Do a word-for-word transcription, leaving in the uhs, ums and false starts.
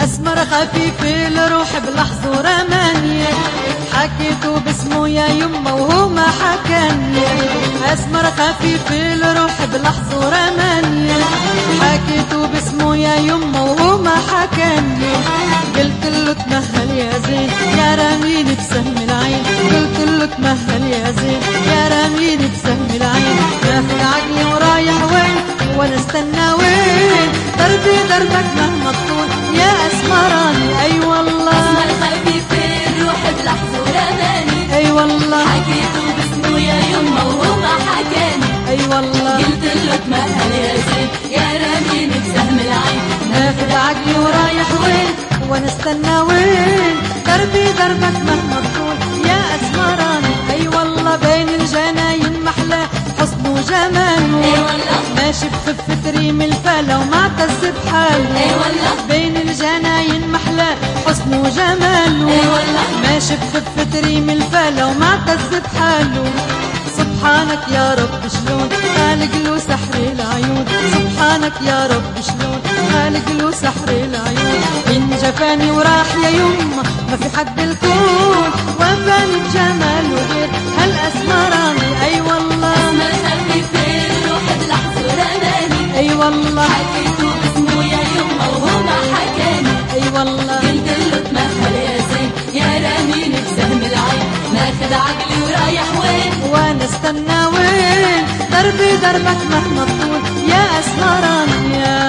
أسمر خفيف الروح بلحظة ورماني، حكيته باسمه يا يما وهو ما حكاني. أسمر خفيف الروح بلحظة ورماني، حكيته باسمه يا يما وهو ما حكاني. قلت له تمهل يا زين يا راميني بسهم العين، قلت له تمهل يا زين يا راميني بسهم العين. ياخد عقلي ورايح وين وانا استنى وين، دربي دربك مهما طول يا اسمراني. اي والله اسمر خفيف الروح بلحظة ورماني، اي والله حكيته باسمه يا يما وهو ما حكاني. اي والله قلت له تمهل يا زين يا راميني بسهم العين. ناخد عقلي ورايح وين وانا استنى وين، دربي دربك مهما طول يا اسمراني. اي والله بين الجناين محلى حسن وجماله، اي والله ماشي بخفة ريم الفلا ومعتز بحاله. اي والله بين الجناين محلى حسن وجماله، اي والله ماشي بخفة ريم الفلا ومعتز بحاله. سبحانك يا رب شلون خالق له سحر العيون، سبحانك يا رب شلون خالق له سحر العيون. إن جفاني وراح يا يما ما في حد بالكون وفاني بجماله غير هالأسمراني. أي والله اسمر خفيف الروح بلحظة ورماني، أي والله حكيته باسمه يا يما وهو ما حكاني. أي والله قلت له تمهل يا زين يا راميني بسهم العين. ناخد عقلي ورايح وين وانا استنى وين، دربي دربك مهما طول يا اسمراني.